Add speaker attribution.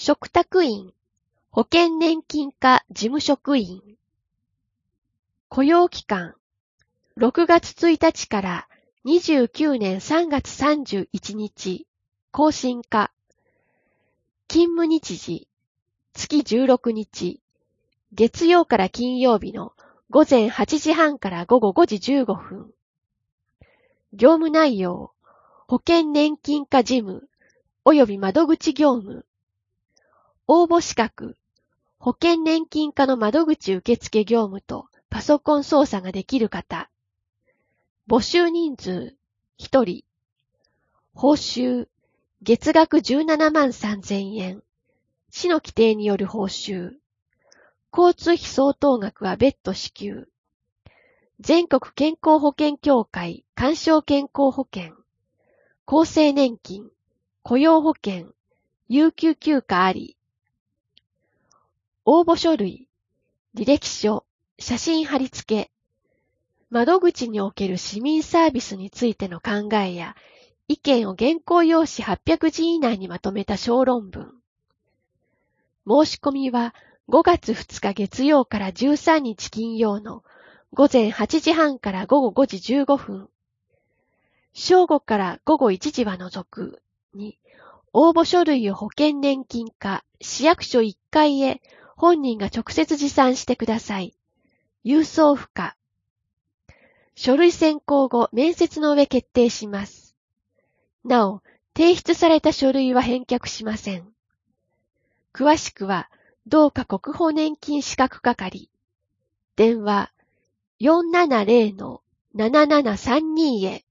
Speaker 1: 嘱託員、保険年金課事務職員。雇用期間、6月1日から29年3月31日、更新課。勤務日時、月16日、月曜から金曜日の午前8時半から午後5時15分。業務内容、保険年金課事務、及び窓口業務。応募資格、保険年金課の窓口受付業務とパソコン操作ができる方。募集人数、1人。報酬、月額17万3000円。市の規定による報酬。交通費相当額は別途支給。全国健康保険協会勧奨健康保険。厚生年金、雇用保険、有給休暇あり。応募書類、履歴書、写真貼り付け。窓口における市民サービスについての考えや意見を原稿用紙800字以内にまとめた小論文。申し込みは5月2日月曜から13日金曜の午前8時半から午後5時15分。正午から午後1時は除くに、応募書類を保険年金課市役所1階へ本人が直接持参してください。郵送不可。書類選考後、面接の上決定します。なお、提出された書類は返却しません。詳しくは、同課国保年金資格係。電話 470-7732 へ。